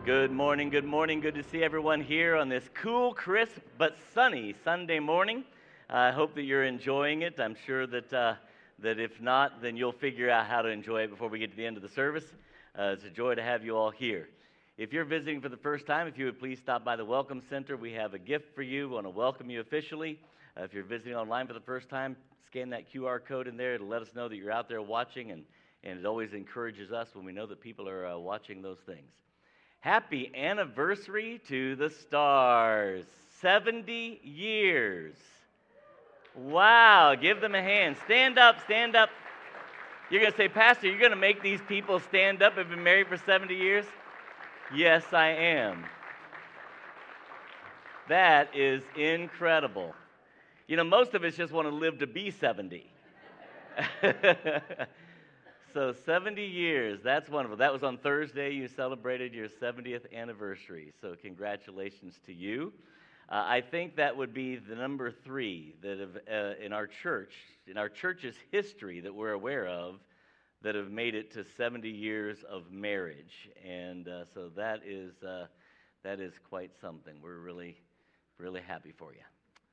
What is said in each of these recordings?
Good morning, good morning. Good to see everyone here on this cool, crisp, but sunny Sunday morning. I hope that you're enjoying it. I'm sure that if not, then you'll figure out how to enjoy it before we get to the end of the service. It's a joy to have you all here. If you're visiting for the first time, if you would please stop by the Welcome Center. We have a gift for you. We want to welcome you officially. If you're visiting online for the first time, scan that QR code in there. It'll let us know that you're out there watching, and it always encourages us when we know that people are watching those things. Happy anniversary to the Stars. 70 years. Wow, give them a hand. Stand up, stand up. You're going to say, Pastor, you're going to make these people stand up and been married for 70 years? Yes, I am. That is incredible. You know, most of us just want to live to be 70. So 70 years, that's wonderful. That was on Thursday. You celebrated your 70th anniversary. So congratulations to you. I think that would be the number 3 that have, in our church's history that we're aware of, that have made it to 70 years of marriage. And so that is quite something. We're really, really happy for you.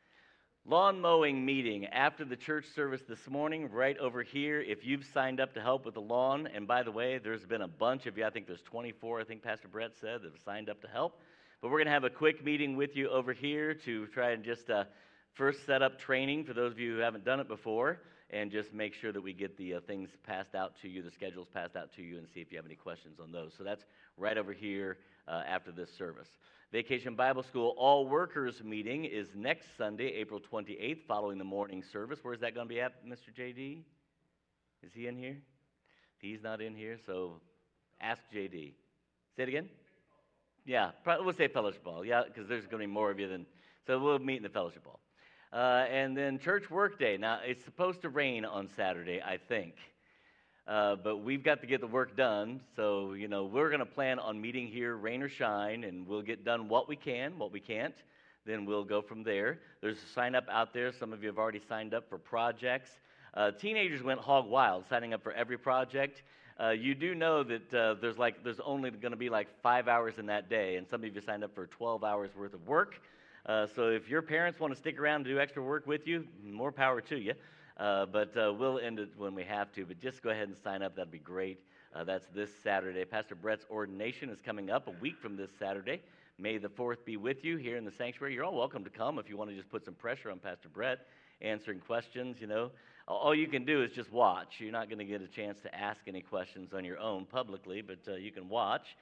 Lawn mowing meeting after the church service this morning, right over here. If you've signed up to help with the lawn, and by the way, there's been a bunch of you, I think there's 24, I think Pastor Brett said, that have signed up to help. But we're going to have a quick meeting with you over here to try and just first set up training for those of you who haven't done it before, and just make sure that we get the things passed out to you, the schedules passed out to you, and see if you have any questions on those. So that's right over here after this service. Vacation Bible School All Workers meeting is next Sunday, April 28th, following the morning service. Where's that going to be at, Mr. JD? Is he in here? He's not in here, so ask JD. Say it again? Yeah, we'll say Fellowship Hall. Yeah, because there's going to be more of you than... So we'll meet in the Fellowship Hall. And then Church Work Day. Now, it's supposed to rain on Saturday, I think. But we've got to get the work done, so, you know, we're going to plan on meeting here, rain or shine, and we'll get done what we can, what we can't, then we'll go from there. There's a sign-up out there. Some of you have already signed up for projects. Teenagers went hog wild, signing up for every project. You do know that there's only going to be like 5 hours in that day, and some of you signed up for 12 hours worth of work. So if your parents want to stick around and do extra work with you, more power to you. But we'll end it when we have to. But just go ahead and sign up. That'd be great. That's this Saturday. Pastor Brett's ordination is coming up a week from this Saturday. May the 4th be with you here in the sanctuary. You're all welcome to come if you want to just put some pressure on Pastor Brett, answering questions, you know. All you can do is just watch. You're not going to get a chance to ask any questions on your own publicly, but you can watch.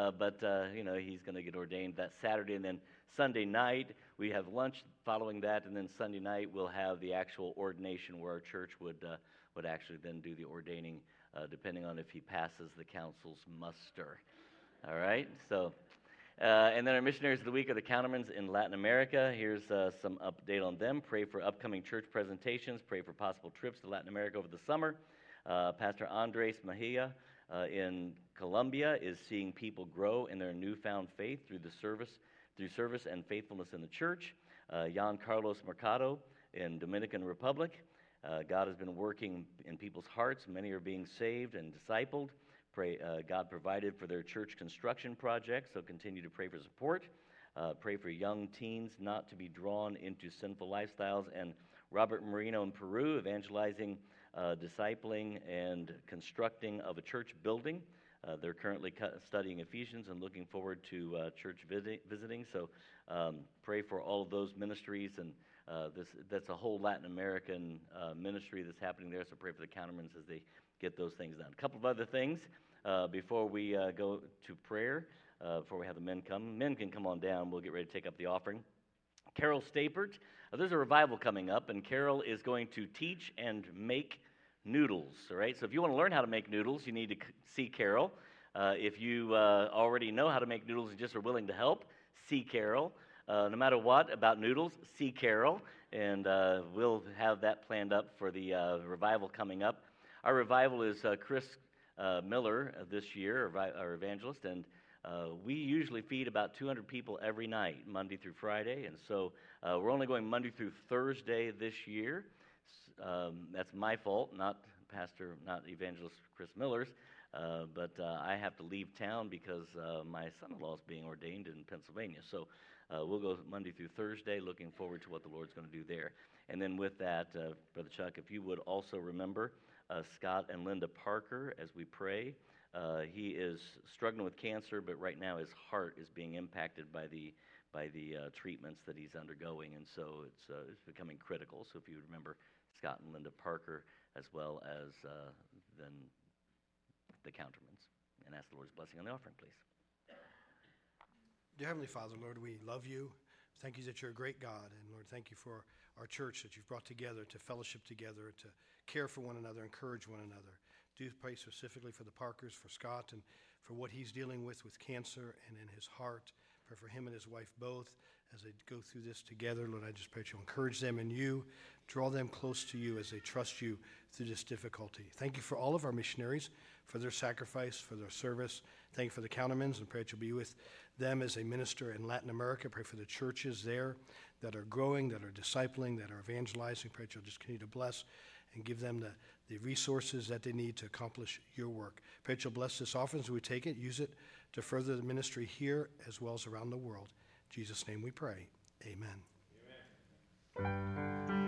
You know, he's going to get ordained that Saturday, and then Sunday night we have lunch following that, and then Sunday night we'll have the actual ordination where our church would actually then do the ordaining, depending on if he passes the council's muster. All right, so and then our missionaries of the week are the Countermans in Latin America. Here's some update on them. Pray for upcoming church presentations. Pray for possible trips to Latin America over the summer. Pastor Andres Mejia in Colombia is seeing people grow in their newfound faith through service and faithfulness in the church. Jan Carlos Mercado in Dominican Republic. God has been working in people's hearts. Many are being saved and discipled. Pray God provided for their church construction project, so continue to pray for support. Pray for young teens not to be drawn into sinful lifestyles. And Robert Marino in Peru, evangelizing, discipling, and constructing of a church building. They're currently studying Ephesians and looking forward to church visiting. So pray for all of those ministries. And that's a whole Latin American ministry that's happening there. So pray for the Countermans as they get those things done. A couple of other things before we go to prayer, before we have the men come. Men can come on down. We'll get ready to take up the offering. Carol Stapert. There's a revival coming up, and Carol is going to teach and make noodles, all right? So if you want to learn how to make noodles, you need to see Carol. If you already know how to make noodles and just are willing to help, see Carol. No matter what about noodles, see Carol, and we'll have that planned up for the revival coming up. Our revival is Chris Miller this year, our evangelist, and we usually feed about 200 people every night, Monday through Friday, and so we're only going Monday through Thursday this year. That's my fault, not Evangelist Chris Miller's. But I have to leave town because my son-in-law is being ordained in Pennsylvania. So we'll go Monday through Thursday, looking forward to what the Lord's going to do there. And then with that, Brother Chuck, if you would also remember Scott and Linda Parker as we pray. He is struggling with cancer, but right now his heart is being impacted by the treatments that he's undergoing, and so it's becoming critical. So if you remember Scott and Linda Parker, as well as then the counterments, and ask the Lord's blessing on the offering, please. Dear Heavenly Father, Lord, we love you. Thank you that you're a great God, and Lord, thank you for our church that you've brought together to fellowship together, to care for one another, encourage one another. Do pray specifically for the Parkers, for Scott, and for what he's dealing with cancer and in his heart. Pray for him and his wife both as they go through this together. Lord, I just pray that you'll encourage them in you, draw them close to you as they trust you through this difficulty. Thank you for all of our missionaries, for their sacrifice, for their service. Thank you for the Countermans, and pray that you'll be with them as they minister in Latin America. Pray for the churches there that are growing, that are discipling, that are evangelizing. Pray that you'll just continue to bless and give them the resources that they need to accomplish your work. Pray that you'll bless this offering as we take it, use it to further the ministry here as well as around the world. In Jesus' name we pray. Amen. Amen.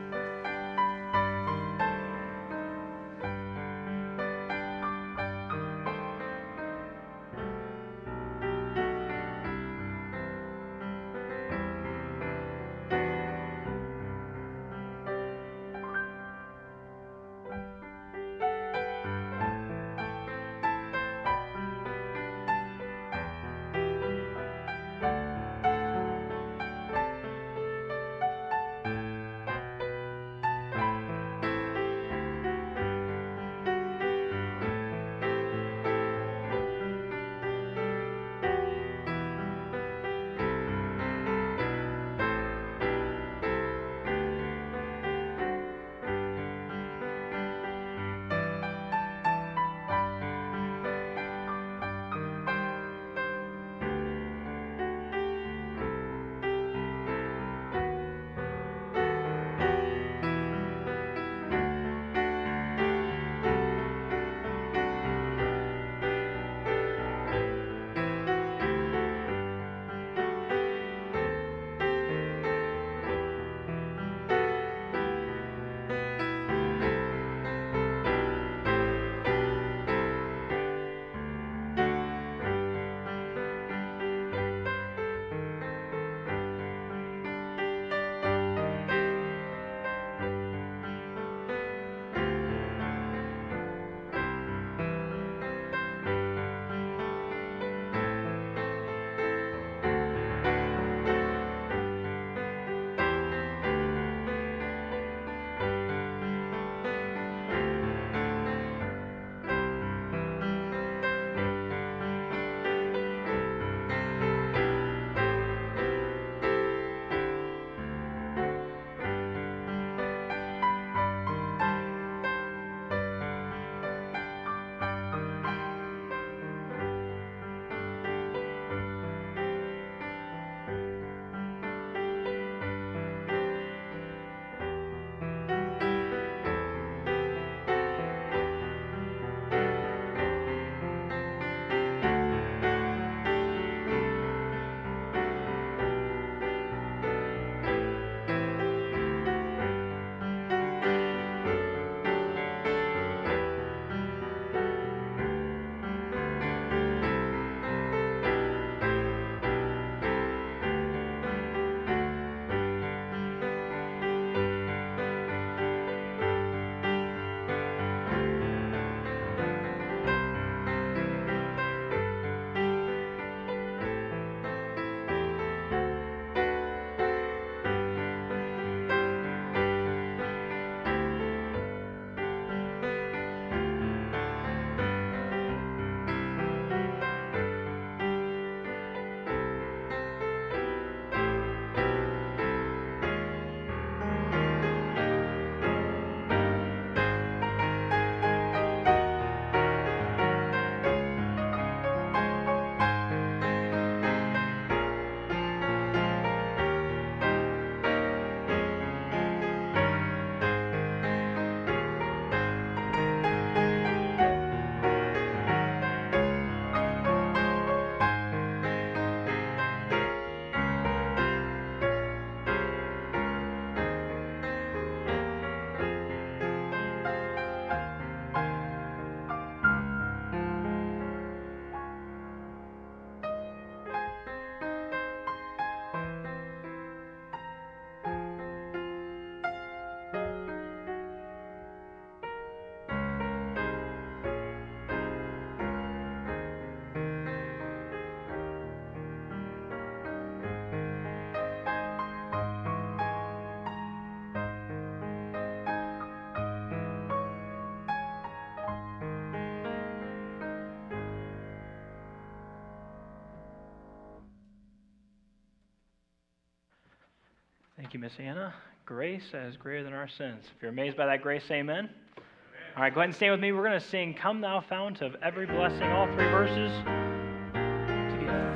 Thank you, Miss Anna. Grace that is greater than our sins. If you're amazed by that grace, amen. All right, go ahead and stand with me. We're going to sing Come Thou Fount of Every Blessing, all three verses together.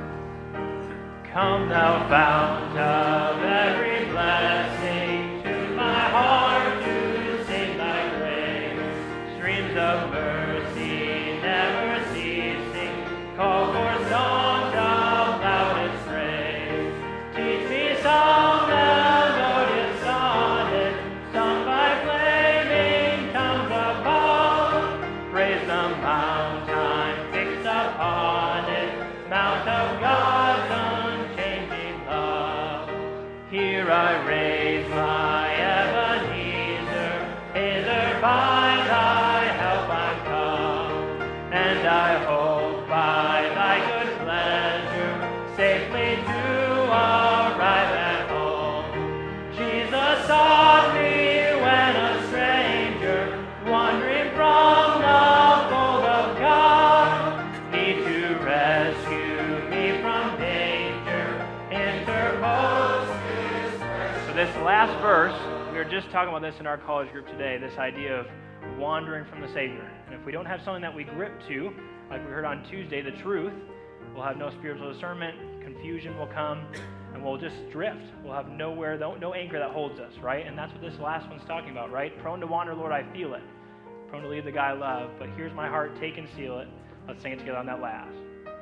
Come Thou Fount of every blessing, to my heart to sing Thy grace. Streams of mercy never ceasing, call for songs of loudest praise. Teach me some melodious sonnet, sung by flaming tongues above. Praise the mount I'm fixed upon it, mount of God's unchanging love. Here I raise my Ebenezer, hither by Thy help I'm come, and I hope by Thy good pleasure safely to arrive at home. Jesus sought me when a stranger, wandering from the fold of God, He to rescue me from danger, interposed His mercy. So this last verse, we were just talking about this in our college group today, this idea of wandering from the Savior. And if we don't have something that we grip to, like we heard on Tuesday, the truth, we'll have no spiritual discernment, confusion will come, and we'll just drift. We'll have nowhere, no anchor that holds us, right? And that's what this last one's talking about, right? Prone to wander, Lord, I feel it. Prone to leave the guy I love, but here's my heart, take and seal it. Let's sing it together on that last.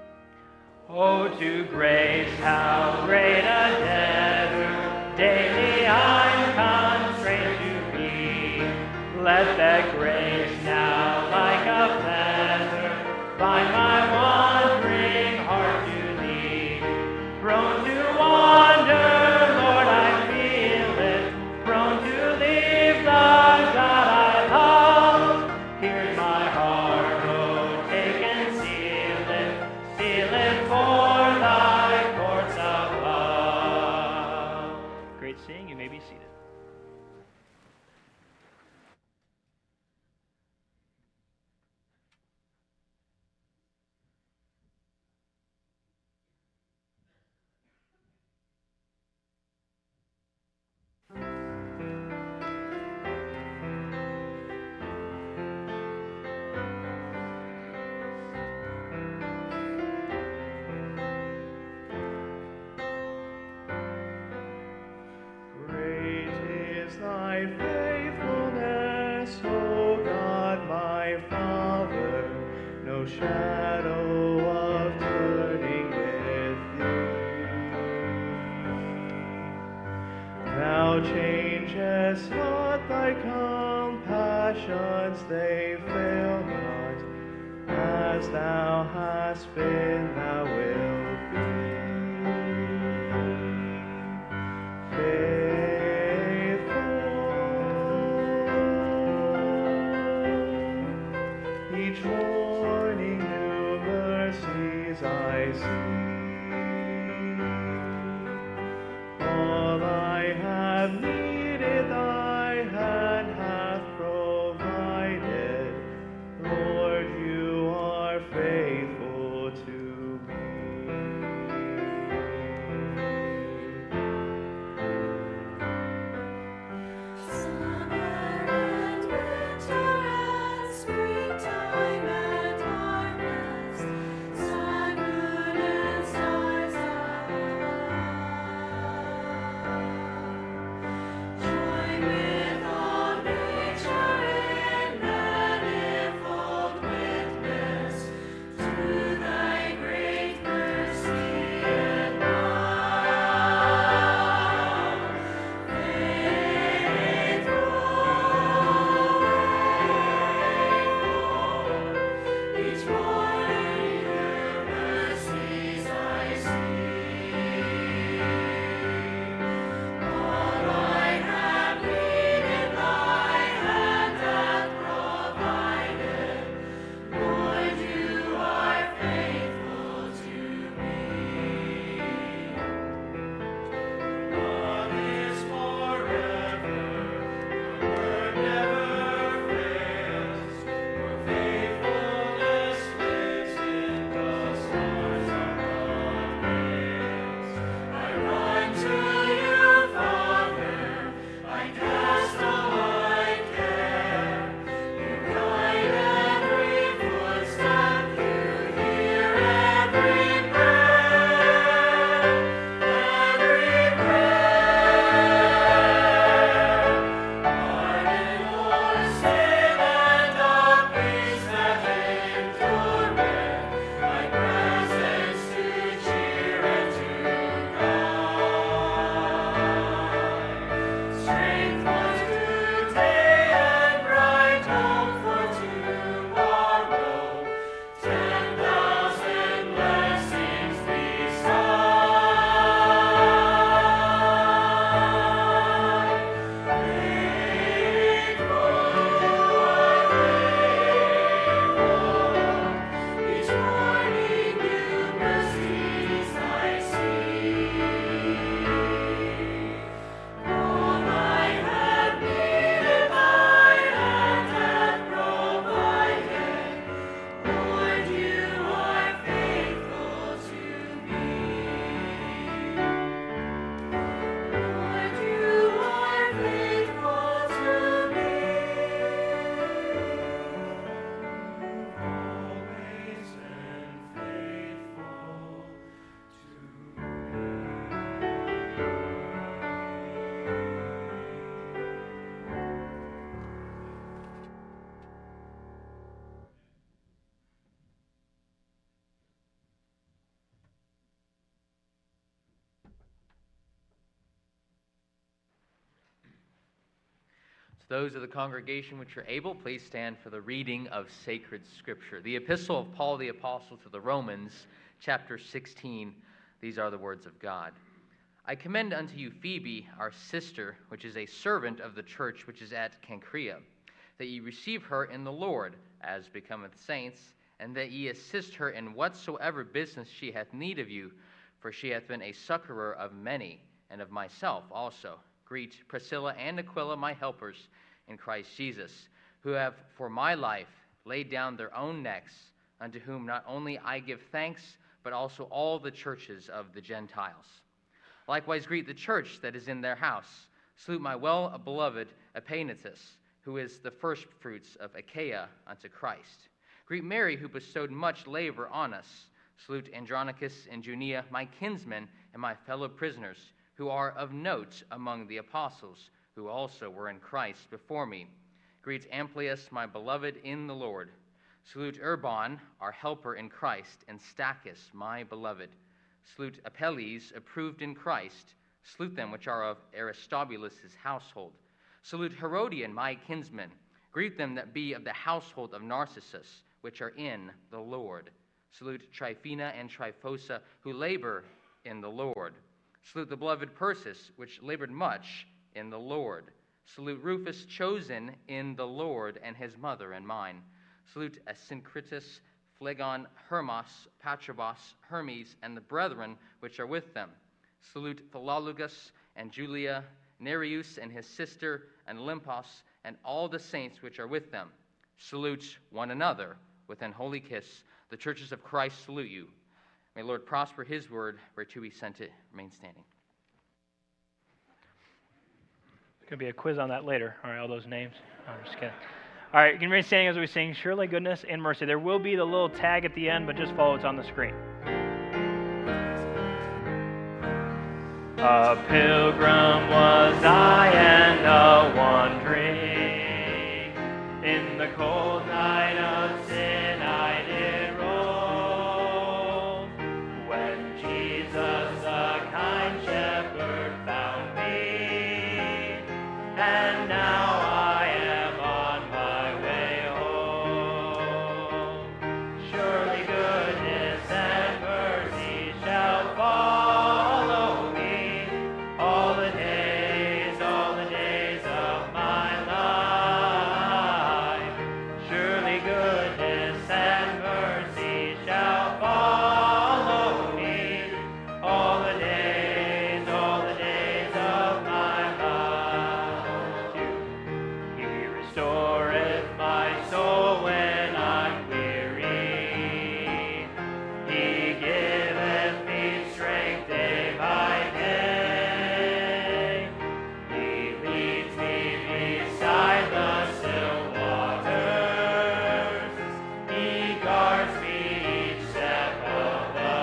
Oh, to grace, how great a debtor daily I'm constrained to be. Let that grace now, like a feather, bind my wandering heart to Thee. Prone to wander, Lord, I feel it. Prone to leave the God I love. Here's my heart, oh, take and seal it for Thy courts above. Great singing, you may be seated. Thy faithfulness, O God, my Father, no shadow of turning with Thee. Thou changest not, Thy compassions, they fail not. As Thou hast been, Thou wilt be. Each morning new mercies I see. All I have needed Thy hand hath provided. Lord, You are faithful to me. Summer and winter and springtime and harvest, sun, moon, and stars above. Join with all nature in manifold witness to Thy great Those of the congregation which are able, please stand for the reading of sacred scripture. The epistle of Paul the Apostle to the Romans, chapter 16. These are the words of God. I commend unto you Phoebe, our sister, which is a servant of the church which is at Cenchrea, that ye receive her in the Lord, as becometh saints, and that ye assist her in whatsoever business she hath need of you, for she hath been a succorer of many, and of myself also. Greet Priscilla and Aquila, my helpers in Christ Jesus, who have for my life laid down their own necks, unto whom not only I give thanks, but also all the churches of the Gentiles. Likewise greet the church that is in their house. Salute my well-beloved Epaenetus, who is the firstfruits of Achaia unto Christ. Greet Mary, who bestowed much labor on us. Salute Andronicus and Junia, my kinsmen and my fellow prisoners, who are of note among the apostles, who also were in Christ before me. Greet Amplias, my beloved in the Lord. Salute Urban, our helper in Christ, and Stachys, my beloved. Salute Apelles, approved in Christ. Salute them which are of Aristobulus' household. Salute Herodian, my kinsman. Greet them that be of the household of Narcissus, which are in the Lord. Salute Tryphena and Tryphosa, who labor in the Lord. Salute the beloved Persis, which labored much in the Lord. Salute Rufus, chosen in the Lord, and his mother and mine. Salute Asyncritus, Phlegon, Hermas, Patrobas, Hermes, and the brethren which are with them. Salute Philologus and Julia, Nereus and his sister, and Olympus, and all the saints which are with them. Salute one another with an holy kiss. The churches of Christ salute you. May the Lord prosper his word, whereto he sent it. Remain standing. There's going to be a quiz on that later. All right, all those names. I'm just kidding. All right, you can remain standing as we sing Surely Goodness and Mercy. There will be the little tag at the end, but just follow what's on the screen. A pilgrim was I and a-wandering. In the cold night of sin I did roam. When Jesus, the kind shepherd, found me, and now I am on my way home. Surely goodness and mercy shall follow me all the days of my life. Surely goodness and mercy shall follow me all the days of my life. He restoreth my soul when I'm weary. He giveth me strength day by day. He leads me beside the still waters. He guards me each step of the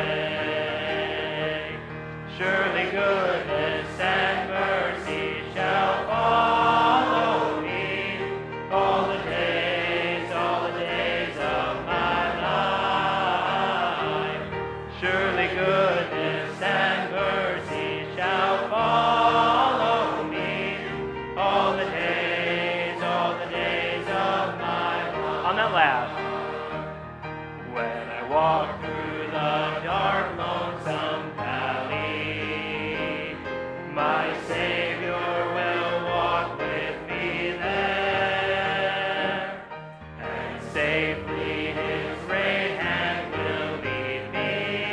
way. Surely goodness and mercy shall follow me all the days of my life. Surely goodness and mercy shall follow me all the days of my life. On that last. When I walk through the dark, lonesome valley, my Savior will walk with me there, and safely his right hand will lead me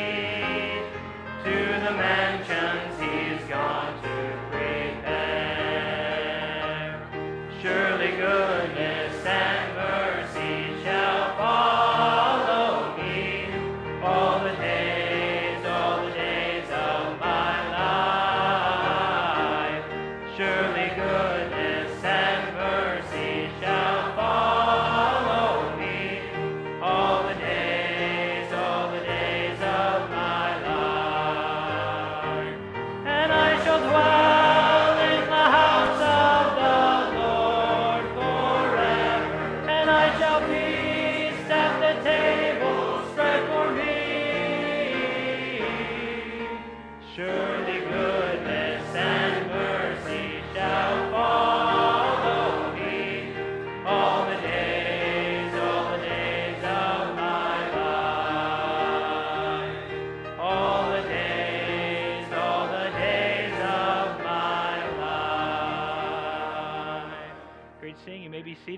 to the mansions he's gone to prepare. Surely goodness and mercy shall follow me all the days of my life. Surely goodness and mercy shall follow me all the days of my life. And I shall dwell in the house of the Lord forever, and I shall feast at the table spread for me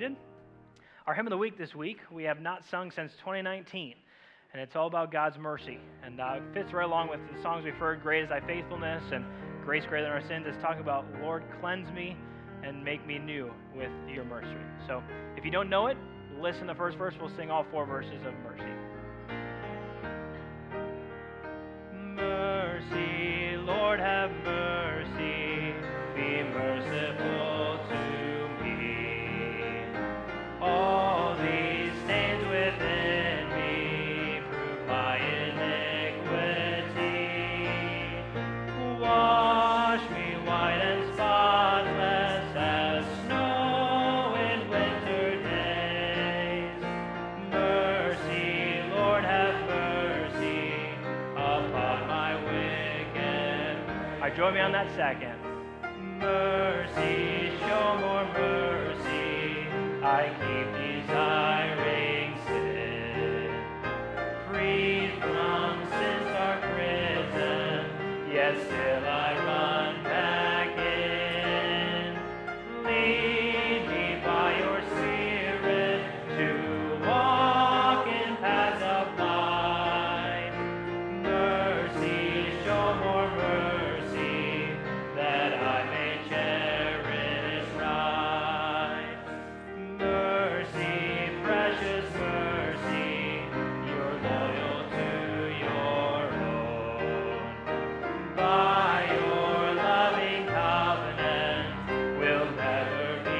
seated. Our hymn of the week this week, we have not sung since 2019, and it's all about God's mercy. And it fits right along with the songs we've heard, Great is Thy Faithfulness, and Grace Greater Than Our Sins. It's talking about, Lord, cleanse me and make me new with your mercy. So if you don't know it, listen to the first verse. We'll sing all 4 verses of mercy. Mercy, Lord, have mercy, be merciful to me. All these stains within me prove my iniquity. Wash me white and spotless as snow in winter days. Mercy, Lord, have mercy upon my wicked. All right, join me on that second. Mercy, show more mercy. I keep desiring sin. Freed from sin's dark prison, yet still I run back in. Lead me by your Spirit to walk in paths of light. Mercy, show more mercy, that I may cherish right. Mercy, precious mercy, you're loyal to your own. By your loving covenant, we'll never be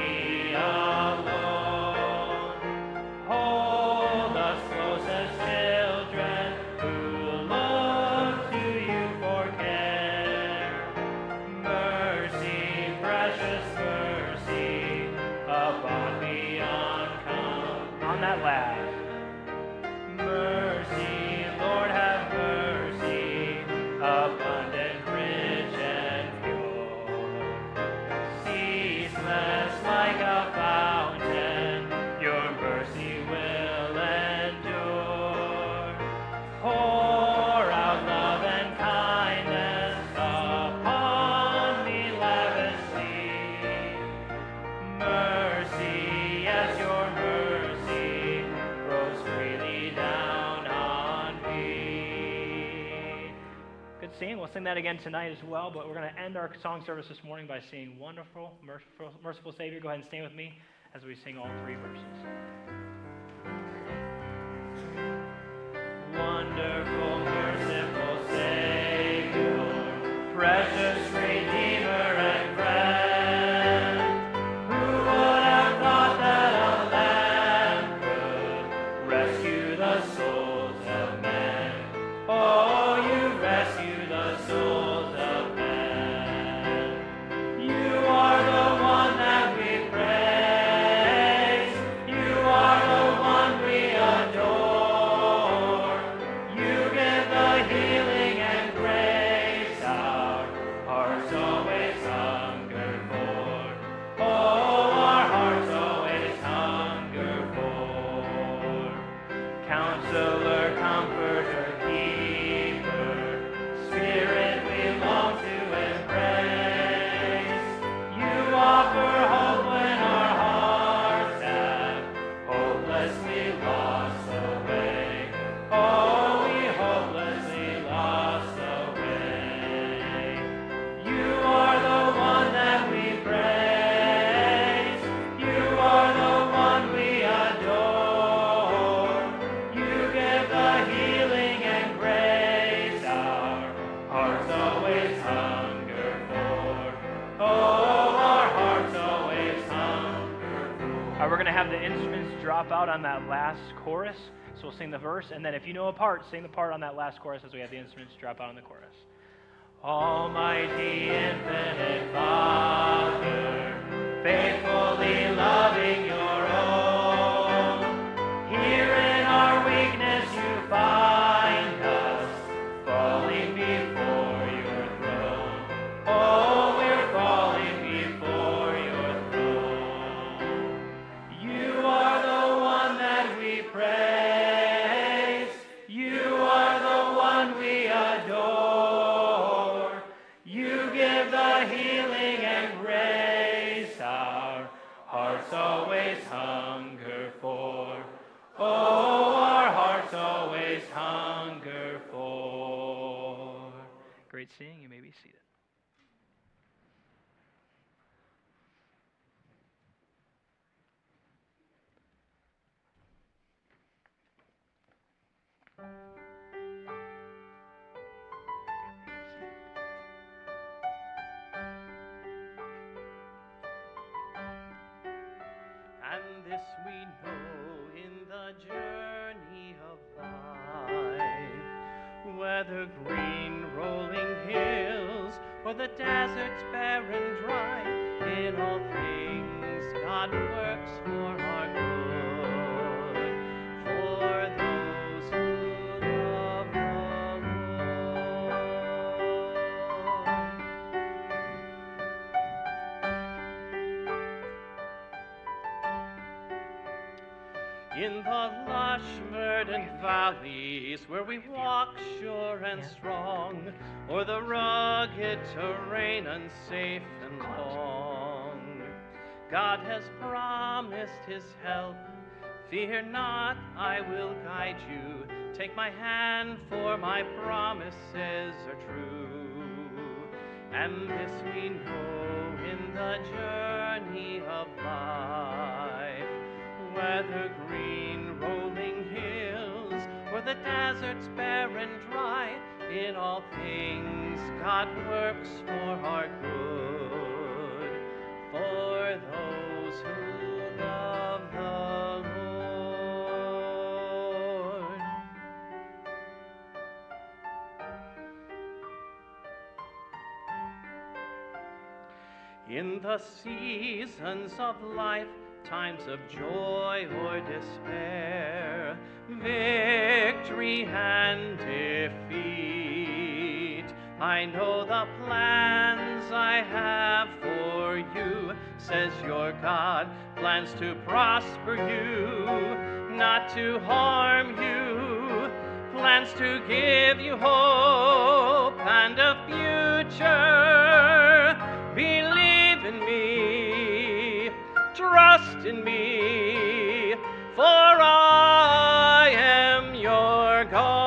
alone. Hold us close as children who look to you for care. Mercy, precious mercy, above beyond come. On that last. Mercy, Lord, have mercy, abundant, rich, and pure. Ceaseless like a fountain, your mercy will endure. Pour out love and kindness upon me lavishly. Mercy, yes, your mercy flows freely down on me. Good singing. We'll sing that again tonight as well, but we're going to end our song service this morning by singing Wonderful, Merciful Savior. Go ahead and stand with me as we sing all 3 verses. Wonderful, merciful Savior, precious Redeemer and friend, who would have thought that a lamb could rescue the souls of men? Oh, you rescue the souls of men. You are the one that we praise. You are the one we adore. You give the healing and grace our hearts always hunger for. Oh, our hearts always hunger for. Counselor, comforter, keeper, Spirit we long to embrace. You offer hope when our hearts have hopelessly lost the way. Oh, we hopelessly lost the way. You are the one that we praise. You are the one we adore. You give the healing and grace our hearts always hunger for. Oh, our hearts always hunger for. All right, we're going to have the instruments drop out on that last chorus. So we'll sing the verse, and then if you know a part, sing the part on that last chorus as we have the instruments drop out on the chorus. Almighty, infinite Father, faithfully loving your own, here in our weakness you find us, falling before your throne. Oh, we're falling before your throne. You are the one that we praise. You are the one we adore. You give the healing and grace our hearts always hunger. great seeing. You may be seated. And this we know in the journey of life, whether green rolling hills or the deserts bare and dry, in all things God works for our good, for those who love the Lord. In the lush, verdant valleys where we walk sure and strong, or the rugged terrain unsafe and long, God has promised His help. Fear not, I will guide you. Take my hand, for my promises are true. And this we know in the journey of life, whether green rolling hills or the deserts bare and dry, in all things God works for our good, for those who love the Lord. In the seasons of life, times of joy or despair, victory and defeat, I know the plans I have for you, says your God, plans to prosper you, not to harm you, plans to give you hope and a future. Believe in me, trust in me, for I am your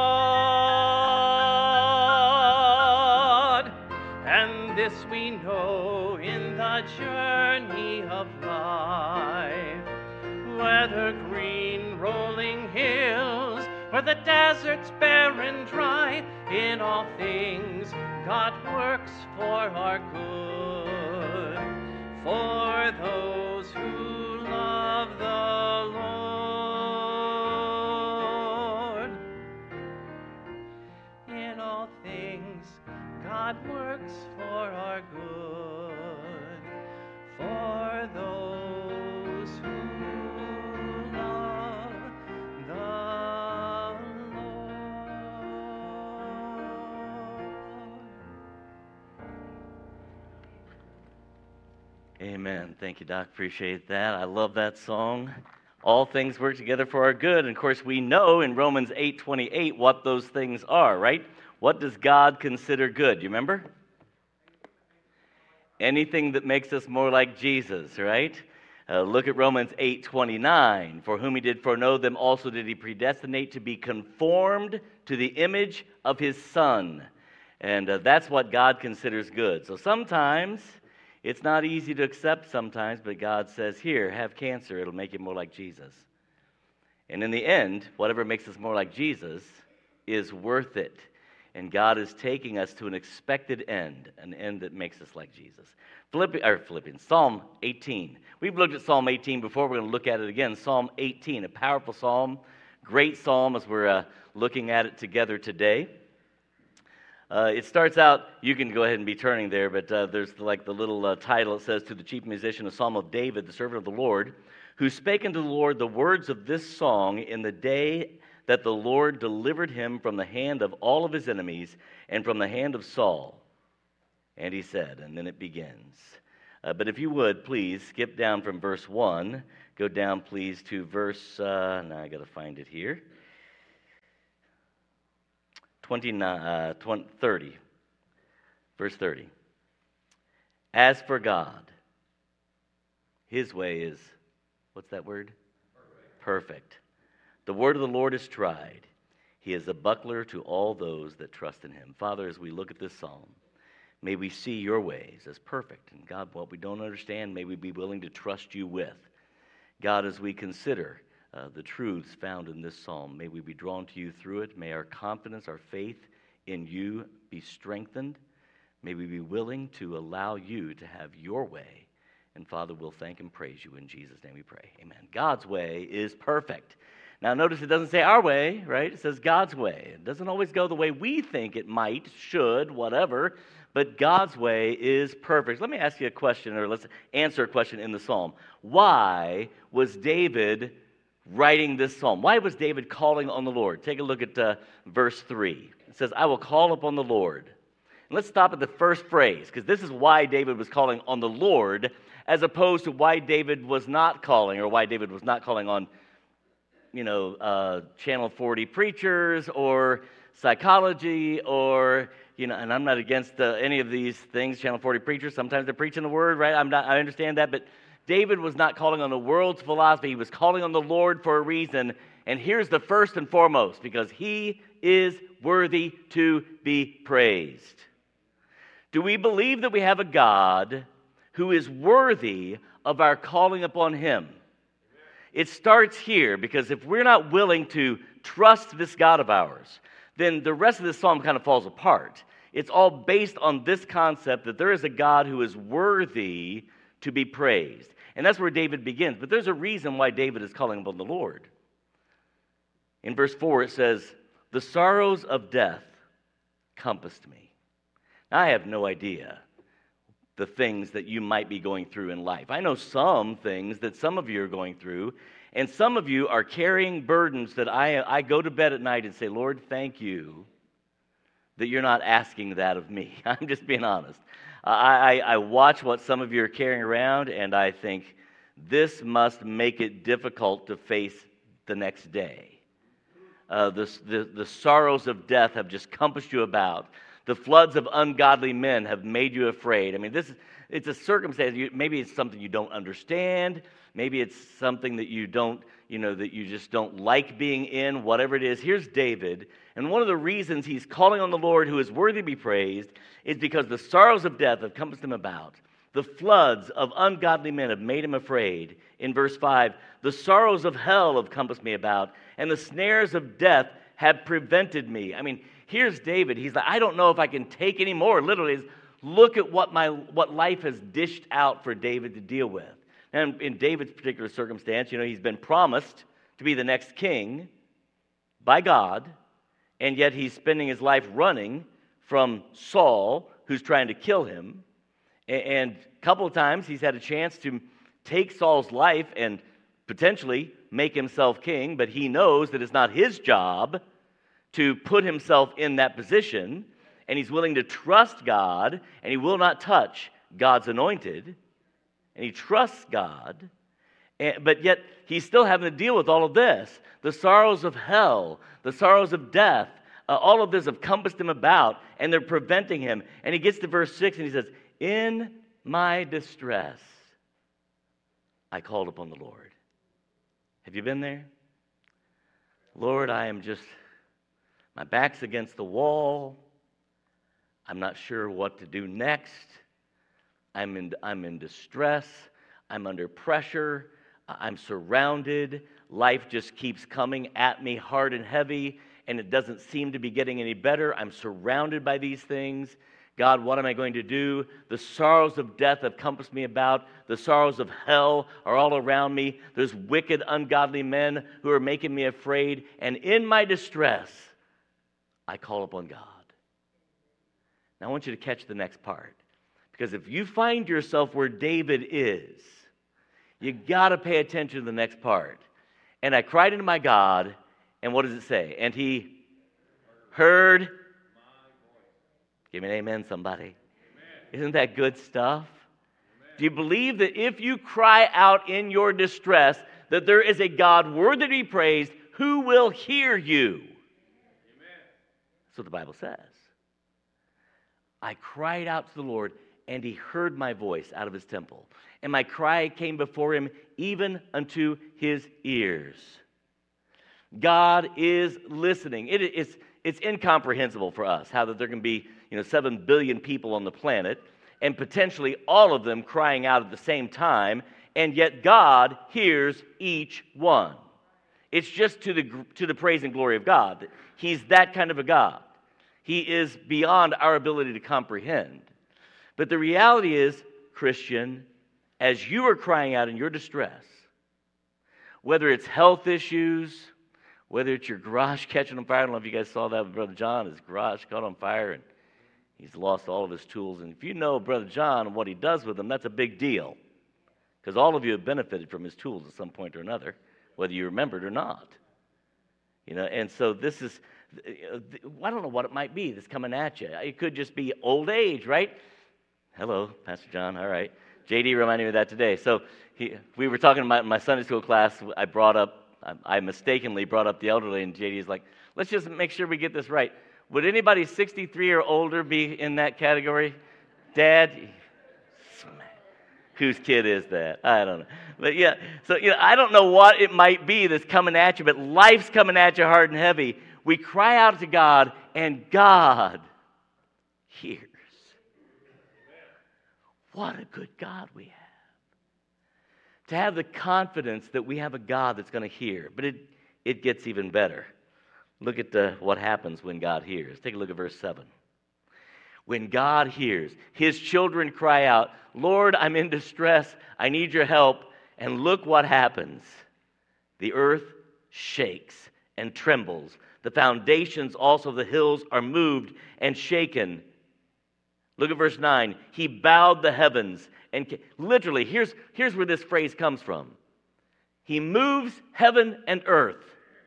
God. And this we know in the journey of life, whether green rolling hills or the deserts bare and dry, in all things God works for our good, for those who love the Lord. In all things God works for our good, for those who love the Lord. Amen. Thank you, Doc. Appreciate that. I love that song. All things work together for our good. And of course, we know in Romans 8:28 what those things are, right? What does God consider good? You remember? Anything that makes us more like Jesus, right? Look at Romans 8:29. For whom He did foreknow, them also did He predestinate to be conformed to the image of His Son. And that's what God considers good. So sometimes it's not easy to accept sometimes, but God says, here, have cancer. It'll make you more like Jesus. And in the end, whatever makes us more like Jesus is worth it. And God is taking us to an expected end, an end that makes us like Jesus. Philippians, Psalm 18. We've looked at Psalm 18 before. We're going to look at it again. Psalm 18, a powerful psalm, great psalm as we're looking at it together today. It starts out, you can go ahead and be turning there, but there's like the little title. It says, to the chief musician, a psalm of David, the servant of the Lord, who spake unto the Lord the words of this song in the day that the Lord delivered him from the hand of all of his enemies and from the hand of Saul. And he said, and then it begins. But if you would, please skip down from verse 1. Go down, please, to verse, now I got to find it here. 30. Verse 30. As for God, His way is, what's that word? Perfect. The word of the Lord is tried. He is a buckler to all those that trust in him. Father, as we look at this psalm, may we see your ways as perfect. And God, what we don't understand, may we be willing to trust you with. God, as we consider the truths found in this psalm, may we be drawn to you through it. May our confidence, our faith in you be strengthened. May we be willing to allow you to have your way. And Father, we'll thank and praise you. In Jesus' name we pray. Amen. God's way is perfect. Now notice it doesn't say our way, right? It says God's way. It doesn't always go the way we think it might, should, whatever, but God's way is perfect. Let me ask you a question, or let's answer a question in the psalm. Why was David writing this psalm? Why was David calling on the Lord? Take a look at verse 3. It says, I will call upon the Lord. And let's stop at the first phrase, because this is why David was calling on the Lord, as opposed to why David was not calling, or why David was not calling on Channel 40 preachers or psychology or, and I'm not against any of these things, Channel 40 preachers. Sometimes they're preaching the word, right? I understand that, but David was not calling on the world's philosophy. He was calling on the Lord for a reason. And here's the first and foremost, because he is worthy to be praised. Do we believe that we have a God who is worthy of our calling upon him? It starts here, because if we're not willing to trust this God of ours, then the rest of this psalm kind of falls apart. It's all based on this concept that there is a God who is worthy to be praised. And that's where David begins. But there's a reason why David is calling upon the Lord. In verse 4 it says, the sorrows of death compassed me. Now, I have no idea the things that you might be going through in life. I know some things that some of you are going through, and some of you are carrying burdens that I go to bed at night and say, Lord, thank you that you're not asking that of me. I'm just being honest. I watch what some of you are carrying around, and I think, this must make it difficult to face the next day. The sorrows of death have just compassed you about. The floods of ungodly men have made you afraid. I mean, it's a circumstance. Maybe it's something you don't understand. Maybe it's something that you don't, that you just don't like being in, whatever it is. Here's David. And one of the reasons he's calling on the Lord, who is worthy to be praised, is because the sorrows of death have compassed him about. The floods of ungodly men have made him afraid. In verse 5, the sorrows of hell have compassed me about, and the snares of death have prevented me. I mean, here's David. He's like, I don't know if I can take any more. Literally, look at what life has dished out for David to deal with. And in David's particular circumstance, he's been promised to be the next king by God, and yet he's spending his life running from Saul, who's trying to kill him. And a couple of times he's had a chance to take Saul's life and potentially make himself king, but he knows that it's not his job to put himself in that position, and he's willing to trust God, and he will not touch God's anointed, and he trusts God, but yet he's still having to deal with all of this. The sorrows of hell, the sorrows of death, all of this have compassed him about, and they're preventing him. And he gets to verse 6, and he says, in my distress, I called upon the Lord. Have you been there? Lord, my back's against the wall. I'm not sure what to do next. I'm in distress. I'm under pressure. I'm surrounded. Life just keeps coming at me hard and heavy, and it doesn't seem to be getting any better. I'm surrounded by these things. God, what am I going to do? The sorrows of death have compassed me about. The sorrows of hell are all around me. There's wicked, ungodly men who are making me afraid. And in my distress, I call upon God. Now, I want you to catch the next part. Because if you find yourself where David is, you got to pay attention to the next part. And I cried unto my God, and what does it say? And he heard. Give me an amen, somebody. Amen. Isn't that good stuff? Amen. Do you believe that if you cry out in your distress, that there is a God worthy to be praised who will hear you? Amen. That's what the Bible says. I cried out to the Lord, and he heard my voice out of his temple. And my cry came before him even unto his ears. God is listening. It's incomprehensible for us how that there can be 7 billion people on the planet and potentially all of them crying out at the same time, and yet God hears each one. It's just to the praise and glory of God. He's that kind of a God. He is beyond our ability to comprehend. But the reality is, Christian, as you are crying out in your distress, whether it's health issues, whether it's your garage catching on fire, I don't know if you guys saw that with Brother John, his garage caught on fire and he's lost all of his tools. And if you know Brother John and what he does with them, that's a big deal. Because all of you have benefited from his tools at some point or another, whether you remember it or not. And so this is, I don't know what it might be that's coming at you. It could just be old age, right? Hello, Pastor John, all right. JD reminded me of that today. So we were talking about in my Sunday school class, I mistakenly brought up the elderly, and JD is like, let's just make sure we get this right. Would anybody 63 or older be in that category? Dad? Whose kid is that? I don't know. But yeah, so I don't know what it might be that's coming at you, but life's coming at you hard and heavy. We cry out to God, and God hears. What a good God we have. To have the confidence that we have a God that's going to hear. But it gets even better. Look at what happens when God hears. Take a look at verse 7. When God hears, his children cry out, Lord, I'm in distress. I need your help. And look what happens. The earth shakes and trembles. The foundations also of the hills are moved and shaken. Look at verse 9. He bowed the heavens. And literally, here's where this phrase comes from. He moves heaven and earth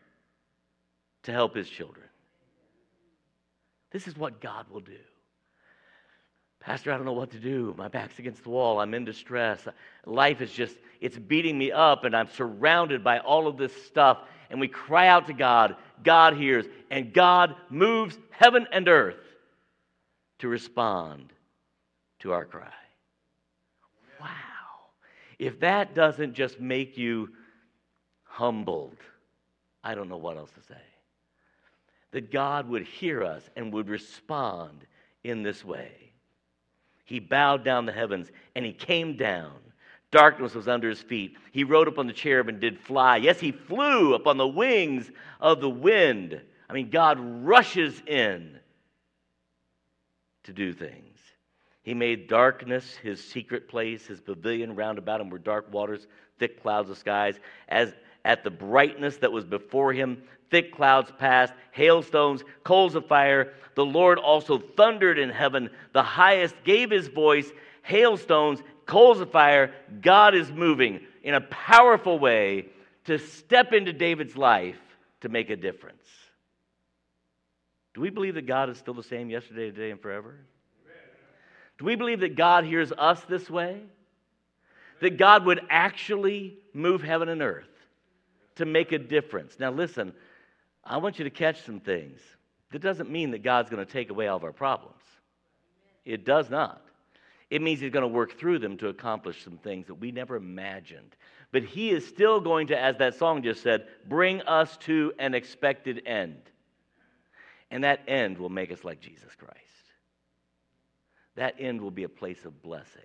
to help his children. This is what God will do. Pastor, I don't know what to do. My back's against the wall. I'm in distress. Life is just, it's beating me up, and I'm surrounded by all of this stuff. And we cry out to God. God hears, and God moves heaven and earth to respond to our cry. Wow. If that doesn't just make you humbled, I don't know what else to say. That God would hear us and would respond in this way. He bowed down the heavens, and he came down. Darkness was under his feet. He rode upon the cherub and did fly. Yes, he flew upon the wings of the wind. I mean, God rushes in to do things. He made darkness his secret place. His pavilion round about him were dark waters, thick clouds of skies. As at the brightness that was before him, thick clouds passed, hailstones, coals of fire. The Lord also thundered in heaven. The highest gave his voice, hailstones, coals of fire. God is moving in a powerful way to step into David's life to make a difference. Do we believe that God is still the same yesterday, today, and forever? Do we believe that God hears us this way? That God would actually move heaven and earth to make a difference? Now listen, I want you to catch some things. That doesn't mean that God's going to take away all of our problems. It does not. It means he's going to work through them to accomplish some things that we never imagined. But he is still going to, as that song just said, bring us to an expected end. And that end will make us like Jesus Christ. That end will be a place of blessing.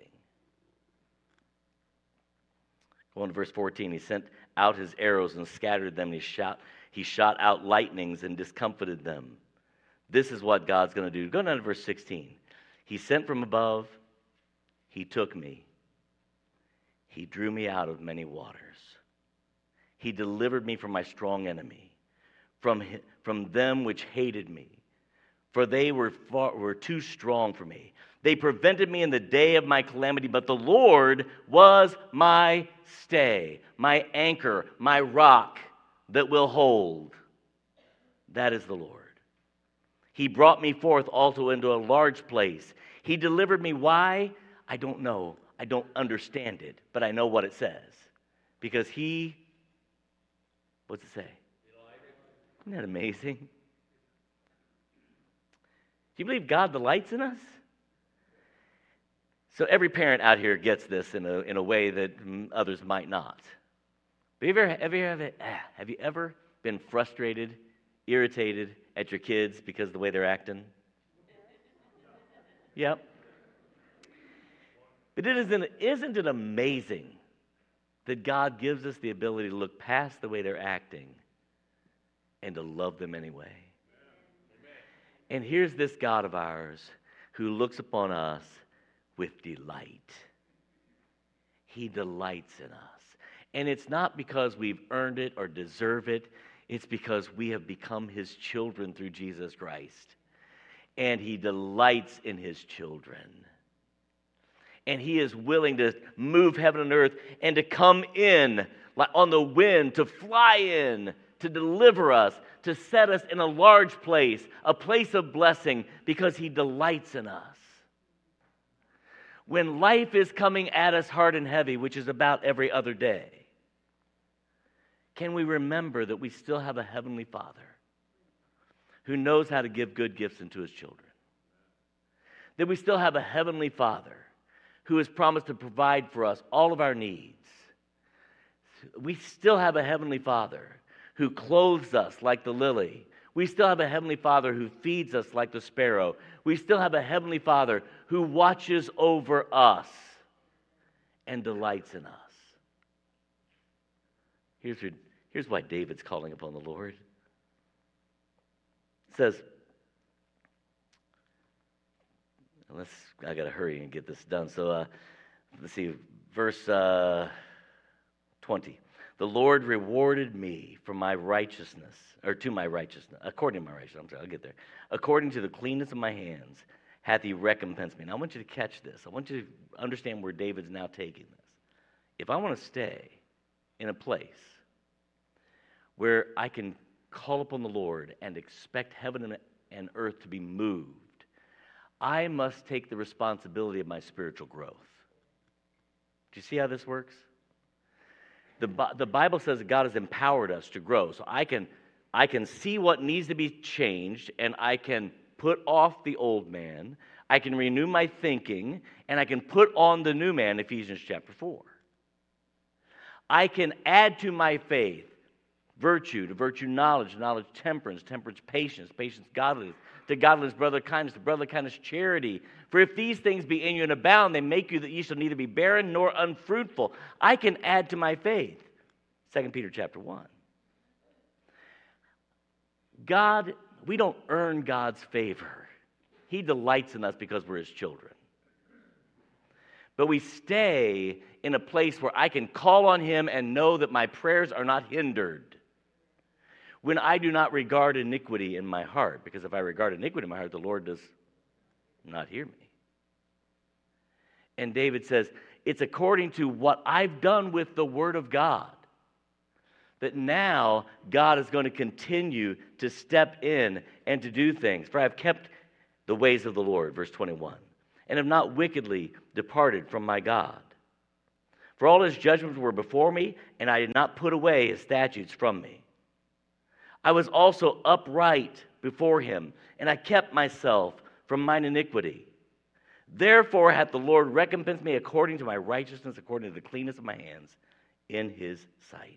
Go on to verse 14. He sent out his arrows and scattered them. He shot out lightnings and discomfited them. This is what God's going to do. Go down to verse 16. He sent from above. He took me. He drew me out of many waters. He delivered me from my strong enemy, from them which hated me. For they were too strong for me. They prevented me in the day of my calamity, but the Lord was my stay, my anchor, my rock that will hold. That is the Lord. He brought me forth also into a large place. He delivered me. Why? I don't know. I don't understand it, but I know what it says. Because he, what's it say? Isn't that amazing? Do you believe God delights in us? So every parent out here gets this in a way that others might not. But have you ever been frustrated, irritated at your kids because of the way they're acting? Yep. But isn't it amazing that God gives us the ability to look past the way they're acting and to love them anyway? And here's this God of ours who looks upon us with delight. He delights in us. And it's not because we've earned it or deserve it. It's because we have become his children through Jesus Christ. And he delights in his children. And he is willing to move heaven and earth and to come in like on the wind, to fly in, to deliver us, to set us in a large place, a place of blessing, because he delights in us. When life is coming at us hard and heavy, which is about every other day, can we remember that we still have a heavenly Father who knows how to give good gifts unto his children? That we still have a heavenly Father who has promised to provide for us all of our needs. We still have a heavenly Father who clothes us like the lily. We still have a heavenly Father who feeds us like the sparrow. We still have a heavenly Father who watches over us and delights in us. Here's why David's calling upon the Lord. It says, I got to hurry and get this done. So let's see, verse 20. The Lord rewarded me for my righteousness, or to my righteousness, according to my righteousness. I'm sorry, I'll get there. According to the cleanness of my hands, hath he recompensed me. Now I want you to catch this. I want you to understand where David's now taking this. If I want to stay in a place where I can call upon the Lord and expect heaven and earth to be moved, I must take the responsibility of my spiritual growth. Do you see how this works? The Bible says that God has empowered us to grow. So I can see what needs to be changed, and I can put off the old man. I can renew my thinking, and I can put on the new man, Ephesians chapter 4. I can add to my faith virtue, to virtue knowledge, knowledge temperance, temperance patience, patience godliness, to godliness brotherly kindness, to brotherly kindness charity. For if these things be in you and abound, they make you that ye shall neither be barren nor unfruitful. I can add to my faith. 2 Peter chapter 1. God, we don't earn God's favor. He delights in us because we're his children. But we stay in a place where I can call on him and know that my prayers are not hindered. When I do not regard iniquity in my heart, because if I regard iniquity in my heart, the Lord does not hear me. And David says, it's according to what I've done with the Word of God, that now God is going to continue to step in and to do things. For I have kept the ways of the Lord, verse 21, and have not wickedly departed from my God. For all his judgments were before me, and I did not put away his statutes from me. I was also upright before him, and I kept myself from mine iniquity. Therefore hath the Lord recompensed me according to my righteousness, according to the cleanness of my hands, in his sight.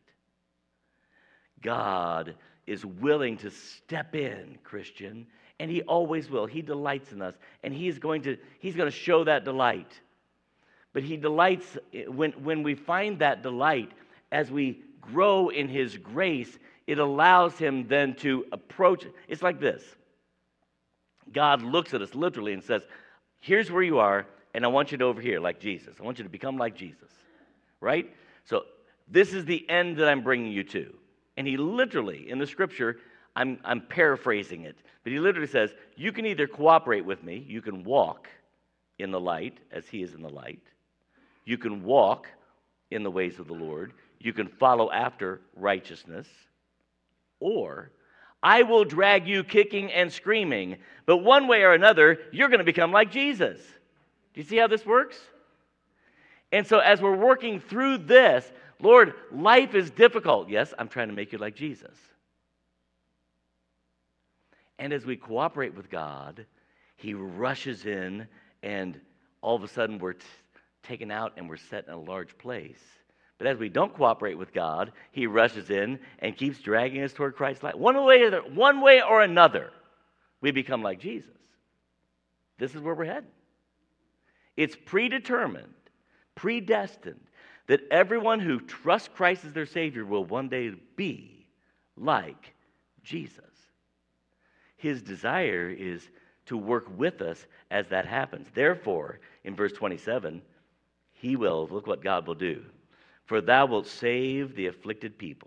God is willing to step in, Christian, and he always will. He delights in us, and he's going to show that delight. But he delights when we find that delight as we grow in his grace. It allows him then to approach. It's like this. God looks at us literally and says, here's where you are, and I want you to over here like Jesus. I want you to become like Jesus, right? So this is the end that I'm bringing you to. And he literally, in the scripture, I'm paraphrasing it, but he literally says, you can either cooperate with me, you can walk in the light as he is in the light. You can walk in the ways of the Lord. You can follow after righteousness. Or I will drag you kicking and screaming, but one way or another, you're going to become like Jesus. Do you see how this works? And so as we're working through this, Lord, life is difficult. Yes, I'm trying to make you like Jesus. And as we cooperate with God, he rushes in, and all of a sudden we're taken out and we're set in a large place But as we don't cooperate with God, he rushes in and keeps dragging us toward Christ's light. One way or another, we become like Jesus. This is where we're heading. It's predetermined, predestined, that everyone who trusts Christ as their Savior will one day be like Jesus. His desire is to work with us as that happens. Therefore, in verse 27, he will, look what God will do. For thou wilt save the afflicted people,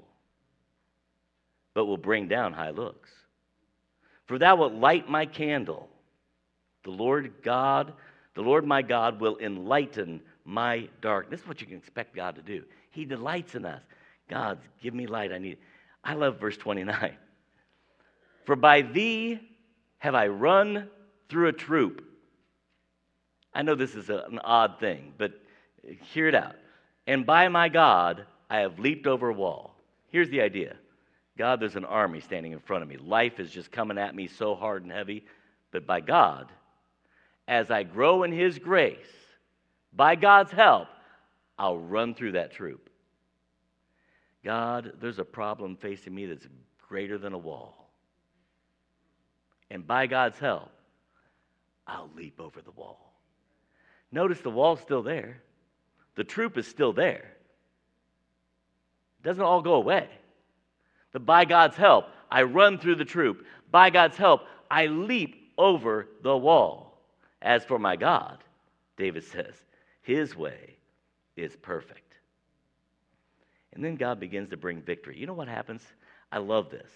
but will bring down high looks. For thou wilt light my candle. The Lord my God will enlighten my darkness. This is what you can expect God to do. He delights in us. God, give me light. I need it. I love verse 29. For by thee have I run through a troop. I know this is an odd thing, but hear it out. And by my God, I have leaped over a wall. Here's the idea. God, there's an army standing in front of me. Life is just coming at me so hard and heavy. But by God, as I grow in his grace, by God's help, I'll run through that troop. God, there's a problem facing me that's greater than a wall. And by God's help, I'll leap over the wall. Notice the wall's still there. The troop is still there. It doesn't all go away. But by God's help, I run through the troop. By God's help, I leap over the wall. As for my God, David says, his way is perfect. And then God begins to bring victory. You know what happens? I love this.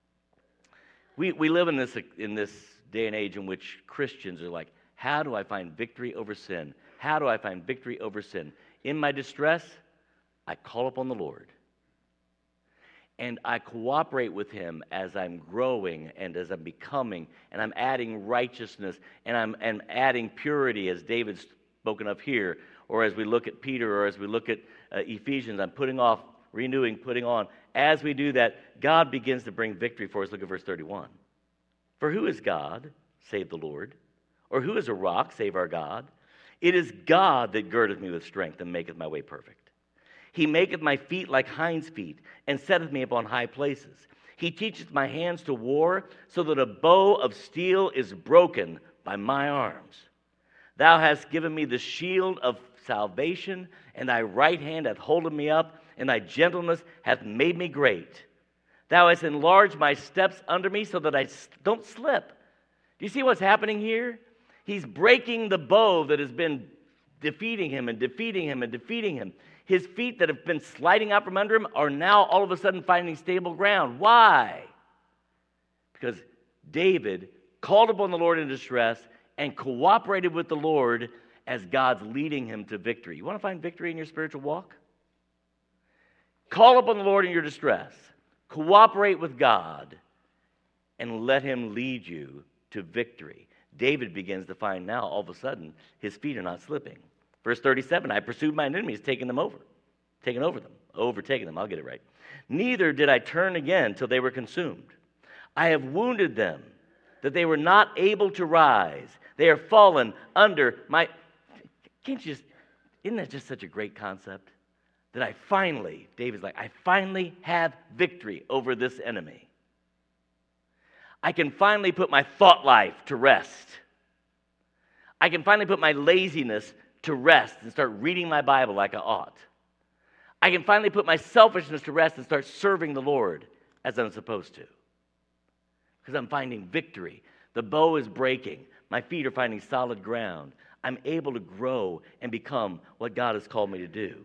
We live in this day and age in which Christians are like, how do I find victory over sin? How do I find victory over sin? In my distress, I call upon the Lord. And I cooperate with him as I'm growing and as I'm becoming, and I'm adding righteousness, and I'm adding purity, as David's spoken of here, or as we look at Peter, or as we look at Ephesians, I'm putting off, renewing, putting on. As we do that, God begins to bring victory for us. Look at verse 31. For who is God, save the Lord? Or who is a rock, save our God? It is God that girdeth me with strength and maketh my way perfect. He maketh my feet like hinds' feet, and setteth me upon high places. He teacheth my hands to war, so that a bow of steel is broken by my arms. Thou hast given me the shield of salvation, and thy right hand hath holden me up, and thy gentleness hath made me great. Thou hast enlarged my steps under me, so that I don't slip. Do you see what's happening here? He's breaking the bow that has been defeating him and defeating him and defeating him. His feet that have been sliding out from under him are now all of a sudden finding stable ground. Why? Because David called upon the Lord in distress and cooperated with the Lord as God's leading him to victory. You want to find victory in your spiritual walk? Call upon the Lord in your distress. Cooperate with God and let him lead you to victory. David begins to find now, all of a sudden, his feet are not slipping. Verse 37, I pursued mine enemies, overtaking them, I'll get it right. Neither did I turn again till they were consumed. I have wounded them, that they were not able to rise. They are fallen under my... Isn't that just such a great concept? That David's like, I finally have victory over this enemy. I can finally put my thought life to rest. I can finally put my laziness to rest and start reading my Bible like I ought. I can finally put my selfishness to rest and start serving the Lord as I'm supposed to. Because I'm finding victory. The bow is breaking. My feet are finding solid ground. I'm able to grow and become what God has called me to do.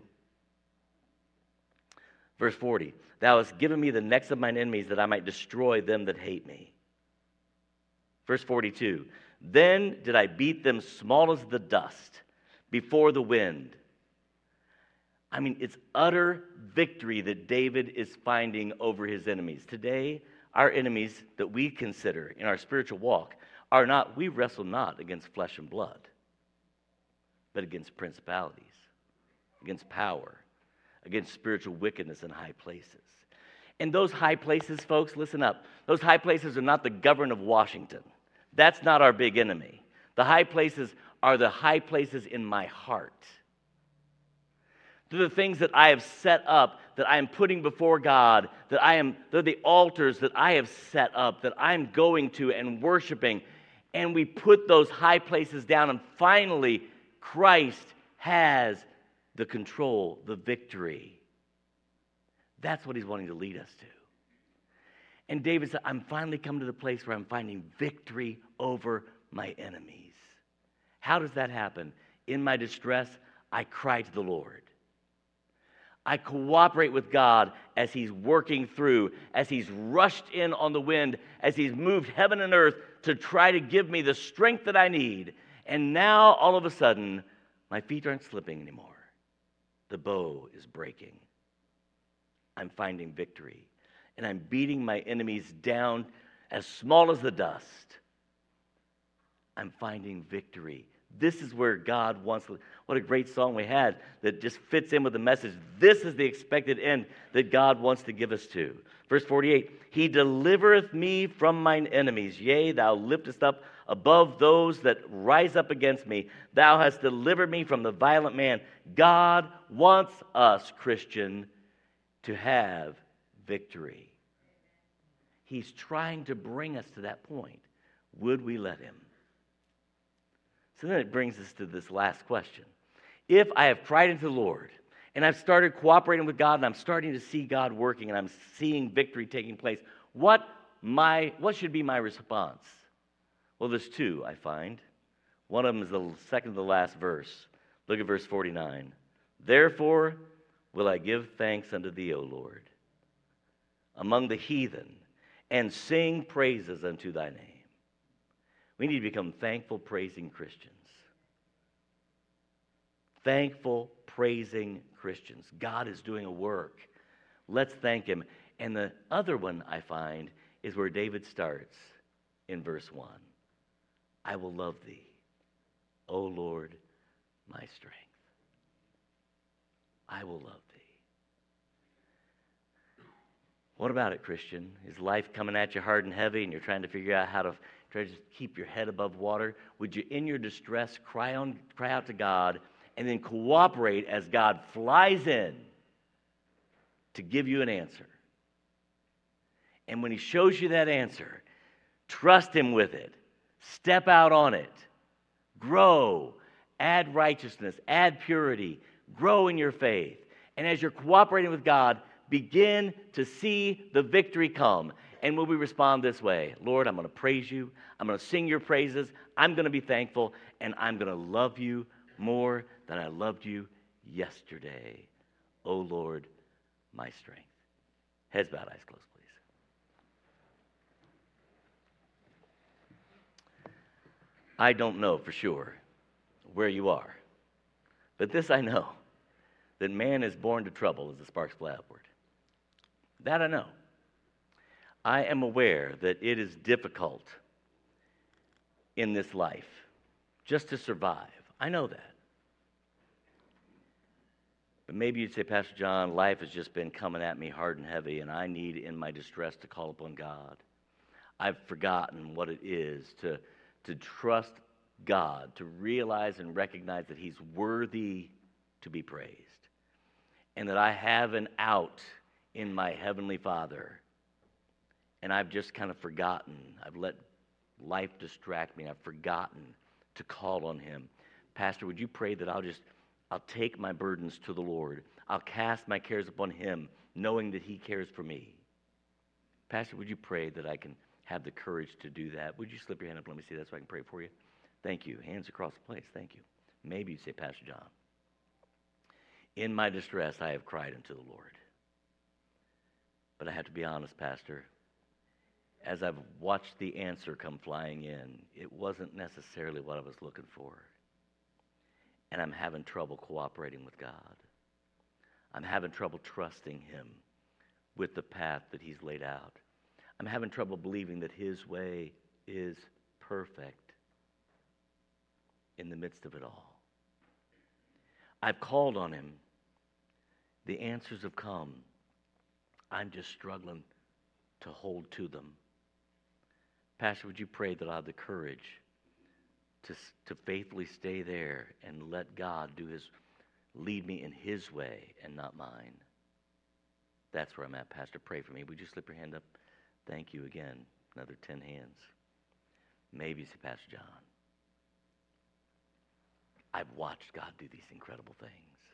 Verse 40, thou hast given me the necks of mine enemies that I might destroy them that hate me. Verse 42, then did I beat them small as the dust before the wind. I mean, it's utter victory that David is finding over his enemies. Today, our enemies that we consider in our spiritual walk are not, we wrestle not against flesh and blood, but against principalities, against power, against spiritual wickedness in high places. And those high places, folks, listen up. Those high places are not the government of Washington. That's not our big enemy. The high places are the high places in my heart. They're the things that I have set up, that I am putting before God, they're the altars that I have set up, that I'm going to and worshiping. And we put those high places down, and finally, Christ has the control, the victory. That's what he's wanting to lead us to. And David said, I'm finally come to the place where I'm finding victory over my enemies. How does that happen? In my distress, I cry to the Lord. I cooperate with God as he's working through, as he's rushed in on the wind, as he's moved heaven and earth to try to give me the strength that I need. And now, all of a sudden, my feet aren't slipping anymore. The bow is breaking. I'm finding victory. And I'm beating my enemies down as small as the dust. I'm finding victory. This is where God wants. What a great song we had that just fits in with the message. This is the expected end that God wants to give us to. Verse 48, He delivereth me from mine enemies. Yea, thou liftest up above those that rise up against me. Thou hast delivered me from the violent man. God wants us, Christian, to have victory. He's trying to bring us to that point. Would we let him? So then it brings us to this last question. If I have cried unto the Lord, and I've started cooperating with God, and I'm starting to see God working, and I'm seeing victory taking place, what should be my response? Well, there's two, I find. One of them is the second to the last verse. Look at verse 49. Therefore will I give thanks unto thee, O Lord, among the heathen, and sing praises unto thy name. We need to become thankful, praising Christians. Thankful, praising Christians. God is doing a work. Let's thank him. And the other one I find is where David starts in verse 1. I will love thee, O Lord, my strength. I will love thee. What about it, Christian? Is life coming at you hard and heavy and you're trying to figure out how to try to just keep your head above water? Would you, in your distress, cry out to God and then cooperate as God flies in to give you an answer? And when he shows you that answer, trust him with it. Step out on it. Grow. Add righteousness. Add purity. Grow in your faith. And as you're cooperating with God, begin to see the victory come. And will we respond this way? Lord, I'm going to praise you. I'm going to sing your praises. I'm going to be thankful. And I'm going to love you more than I loved you yesterday. O Lord, my strength. Heads bowed, eyes closed, please. I don't know for sure where you are. But this I know, that man is born to trouble as the sparks fly upward. That I know. I am aware that it is difficult in this life just to survive. I know that. But maybe you'd say, Pastor John, life has just been coming at me hard and heavy, and I need in my distress to call upon God. I've forgotten what it is to trust God, to realize and recognize that he's worthy to be praised, and that I have an out in my Heavenly Father, and I've just kind of forgotten. I've let life distract me. I've forgotten to call on him. Pastor, would you pray that I'll take my burdens to the Lord. I'll cast my cares upon him, knowing that he cares for me. Pastor, would you pray that I can have the courage to do that? Would you slip your hand up? Let me see that so I can pray for you. Thank you. Hands across the place. Thank you. Maybe you say, Pastor John, in my distress I have cried unto the Lord. But I have to be honest, Pastor. As I've watched the answer come flying in, it wasn't necessarily what I was looking for. And I'm having trouble cooperating with God. I'm having trouble trusting him with the path that he's laid out. I'm having trouble believing that his way is perfect in the midst of it all. I've called on him. The answers have come. I'm just struggling to hold to them. Pastor, would you pray that I have the courage to faithfully stay there and let God do his, lead me in his way and not mine. That's where I'm at. Pastor, pray for me. Would you slip your hand up? Thank you again. Another 10 hands. Maybe say, Pastor John, I've watched God do these incredible things.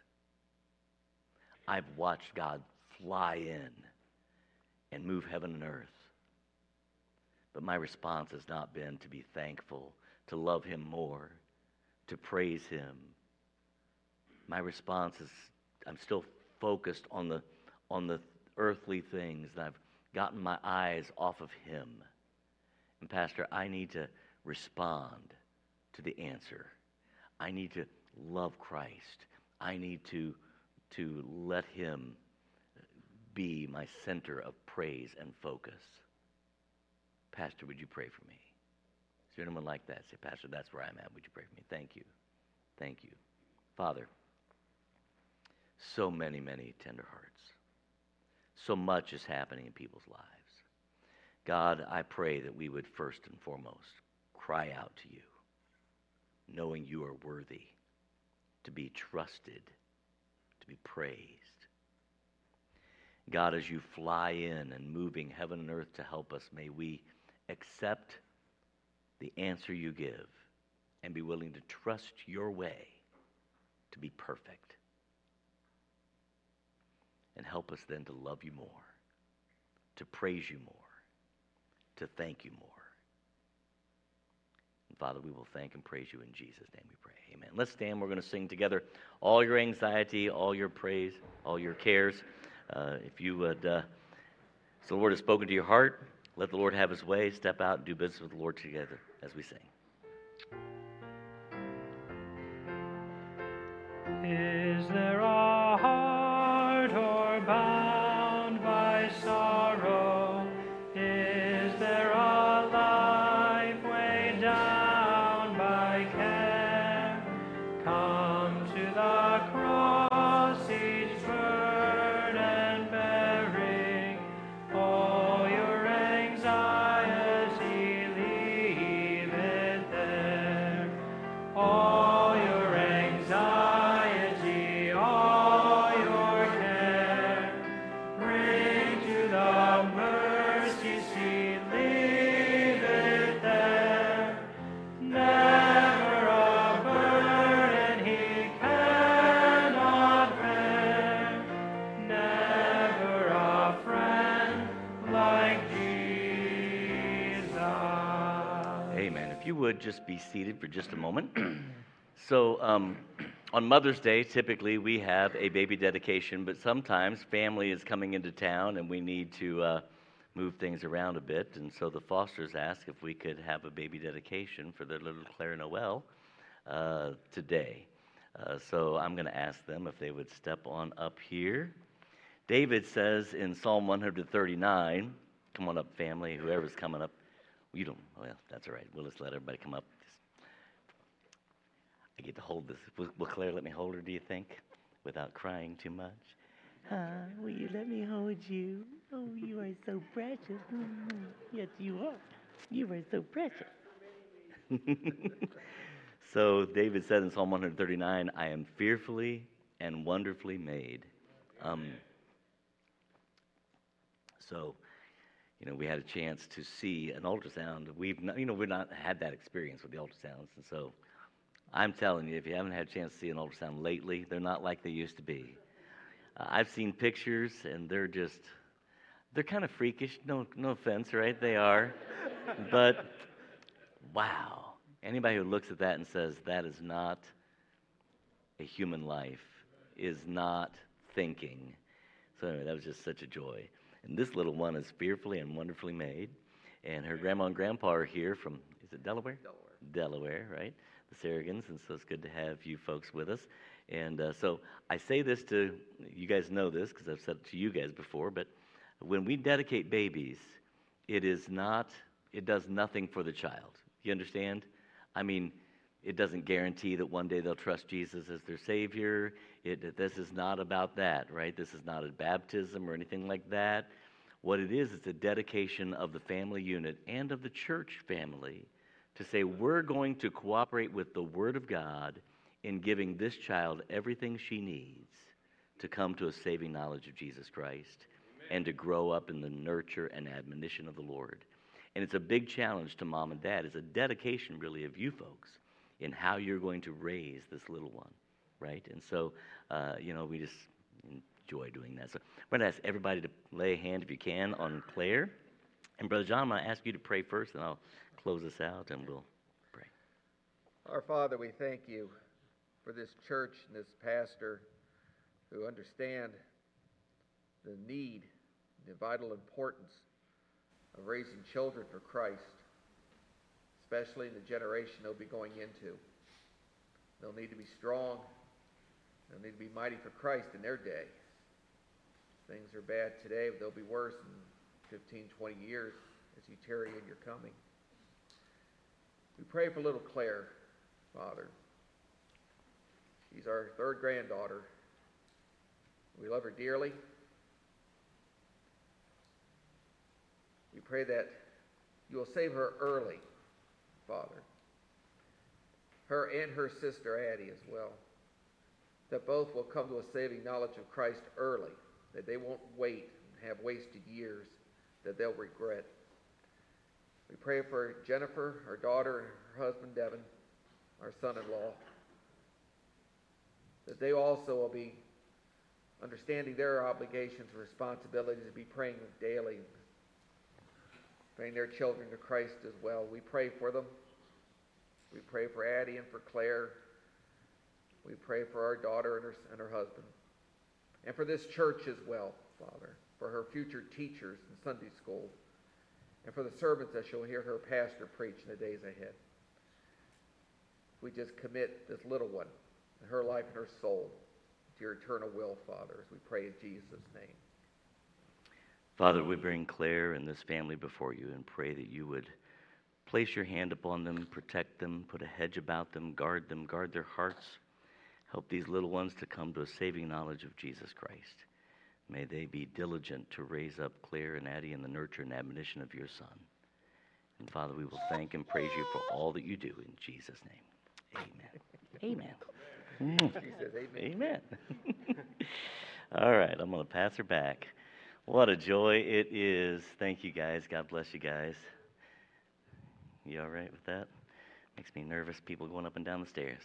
I've watched God fly in and move heaven and earth. But my response has not been to be thankful, to love him more, to praise him. My response is I'm still focused on the earthly things, and I've gotten my eyes off of him. And Pastor, I need to respond to the answer. I need to love Christ. I need to let him be my center of praise and focus. Pastor, would you pray for me? Is there anyone like that? Say, Pastor, that's where I'm at. Would you pray for me? Thank you. Thank you. Father, so many, many tender hearts. So much is happening in people's lives. God, I pray that we would first and foremost cry out to you, knowing you are worthy to be trusted, to be praised. God, as you fly in and moving heaven and earth to help us, may we accept the answer you give and be willing to trust your way to be perfect. And help us then to love you more, to praise you more, to thank you more. And Father, we will thank and praise you in Jesus' name we pray. Amen. Let's stand. We're going to sing together all your anxiety, all your praise, all your cares. If you would, so the Lord has spoken to your heart, let the Lord have his way. Step out and do business with the Lord together as we sing. Is there a heart or bound by sorrow? Is there a life weighed down by care? Come to the cross, each burden bearing, all your anxiety, leave it there. All your anxiety, all your care, bring to the mercy seat, leave it there. Never a burden he cannot bear, never a friend like Jesus. Amen. If you would just be seated for just a moment. So on Mother's Day, typically we have a baby dedication, but sometimes family is coming into town and we need to move things around a bit. And so the Fosters asked if we could have a baby dedication for their little Claire Noel today. So I'm going to ask them if they would step on up here. David says in Psalm 139, come on up, family, whoever's coming up. You don't, well, that's all right. We'll just let everybody come up. I get to hold this. Will Claire let me hold her, do you think, without crying too much? Will you let me hold you? Oh, you are so precious. Yes, you are. You are so precious. So David said in Psalm 139, I am fearfully and wonderfully made. So, we had a chance to see an ultrasound. We've not had that experience with the ultrasounds, and so I'm telling you, if you haven't had a chance to see an ultrasound lately, they're not like they used to be. I've seen pictures, and they're kind of freakish. No offense, right? They are, but wow! Anybody who looks at that and says that is not a human life is not thinking. So anyway, that was just such a joy. And this little one is fearfully and wonderfully made. And her grandma and grandpa are here from, is it Delaware? Delaware, right? The Saragans, and so it's good to have you folks with us. And so I say this to, you guys know this because I've said it to you guys before, but when we dedicate babies, it does nothing for the child. You understand? I mean, it doesn't guarantee that one day they'll trust Jesus as their Savior. This is not about that, right? This is not a baptism or anything like that. What it is a dedication of the family unit and of the church family to say we're going to cooperate with the Word of God in giving this child everything she needs to come to a saving knowledge of Jesus Christ and to grow up in the nurture and admonition of the Lord. And it's a big challenge to mom and dad. It's a dedication, really, of you folks in how you're going to raise this little one, right? And so, we just enjoy doing that. So I'm going to ask everybody to lay a hand, if you can, on Claire. And Brother John, I'm going to ask you to pray first, and I'll close us out, and we'll pray. Our Father, we thank you for this church and this pastor who understand the need, the vital importance of raising children for Christ, especially in the generation they'll be going into. They'll need to be strong. They'll need to be mighty for Christ in their day. Things are bad today, but they'll be worse in 15, 20 years as you tarry in your coming. We pray for little Claire, Father. She's our third granddaughter. We love her dearly. We pray that you will save her early, Father. Her and her sister Addie as well. That both will come to a saving knowledge of Christ early. That they won't wait and have wasted years that they'll regret. We pray for Jennifer, our daughter, and her husband Devin, our son-in-law. That they also will be understanding their obligations and responsibilities to be praying daily, praying their children to Christ as well. We pray for them. We pray for Addie and for Claire. We pray for our daughter and her husband. And for this church as well, Father, for her future teachers in Sunday school, and for the sermons that she'll hear her pastor preach in the days ahead. We just commit this little one, her life and her soul, to your eternal will, Father, as we pray in Jesus' name. Father, we bring Claire and this family before you and pray that you would place your hand upon them, protect them, put a hedge about them, guard their hearts. Help these little ones to come to a saving knowledge of Jesus Christ. May they be diligent to raise up Claire and Addie in the nurture and admonition of your Son. And Father, we will thank and praise you for all that you do in Jesus' name. Amen. Amen. She says amen. Amen. All right, I'm going to pass her back. What a joy it is. Thank you, guys. God bless you guys. You all right with that? Makes me nervous, people going up and down the stairs.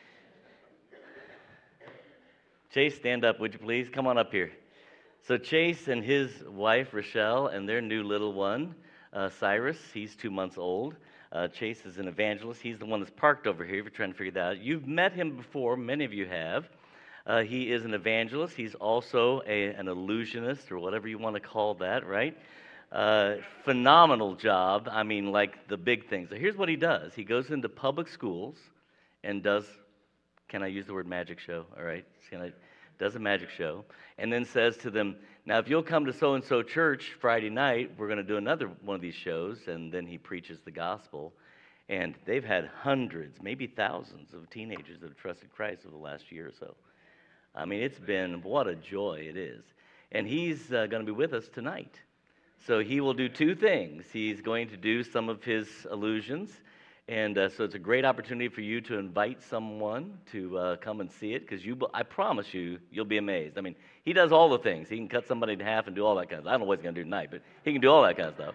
Chase, stand up, would you please? Come on up here. So Chase and his wife, Rochelle, and their new little one, Cyrus, he's 2 months old. Chase is an evangelist. He's the one that's parked over here if you're trying to figure that out. You've met him before. Many of you have. He is an evangelist. He's also an illusionist, or whatever you want to call that, right? Phenomenal job. I mean, like the big things. So here's what he does. He goes into public schools and does, can I use the word magic show? All right. Does a magic show, and then says to them, now if you'll come to so-and-so church Friday night, we're going to do another one of these shows, and then he preaches the gospel. And they've had hundreds, maybe thousands of teenagers that have trusted Christ over the last year or so. I mean, it's been, what a joy it is. And he's going to be with us tonight. So he will do two things. He's going to do some of his illusions, and so it's a great opportunity for you to invite someone to come and see it, because I promise you, you'll be amazed. I mean, he does all the things. He can cut somebody in half and do all that kind of stuff. I don't know what he's going to do tonight, but he can do all that kind of stuff.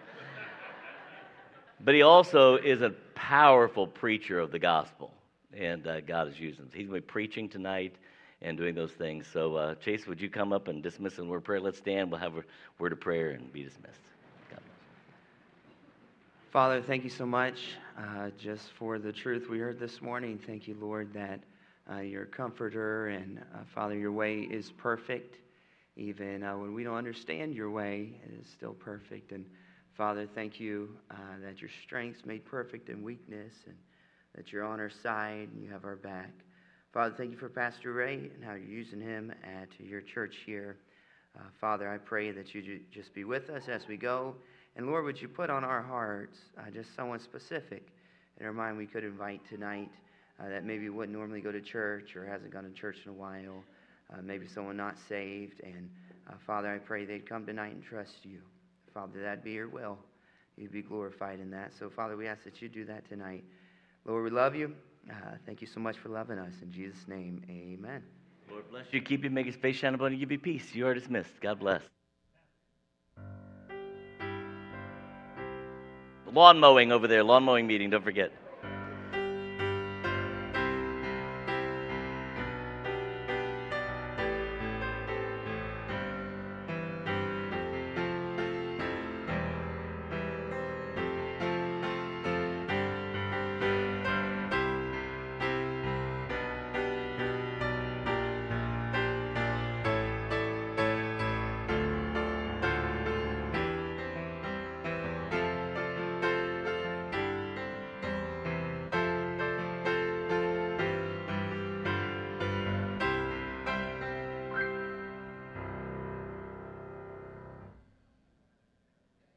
But he also is a powerful preacher of the gospel, and God is using him. He's going to be preaching tonight and doing those things. So, Chase, would you come up and dismiss in a word of prayer? Let's stand. We'll have a word of prayer and be dismissed. God bless. Father, thank you so much just for the truth we heard this morning. Thank you, Lord, that you're a comforter, and Father, your way is perfect. Even when we don't understand your way, it is still perfect. And Father, thank you that your strength's made perfect in weakness, and that you're on our side and you have our back. Father, thank you for Pastor Ray and how you're using him at your church here. Father, I pray that you just be with us as we go. And Lord, would you put on our hearts just someone specific in our mind we could invite tonight that maybe wouldn't normally go to church or hasn't gone to church in a while, maybe someone not saved. And Father, I pray they'd come tonight and trust you. Father, that'd be your will. You'd be glorified in that. So Father, we ask that you do that tonight. Lord, we love you. Thank you so much for loving us. In Jesus' name, amen. Lord bless you, keep you, make his face shine upon you, give you peace. You are dismissed. God bless. Lawn mowing over there, lawn mowing meeting, don't forget.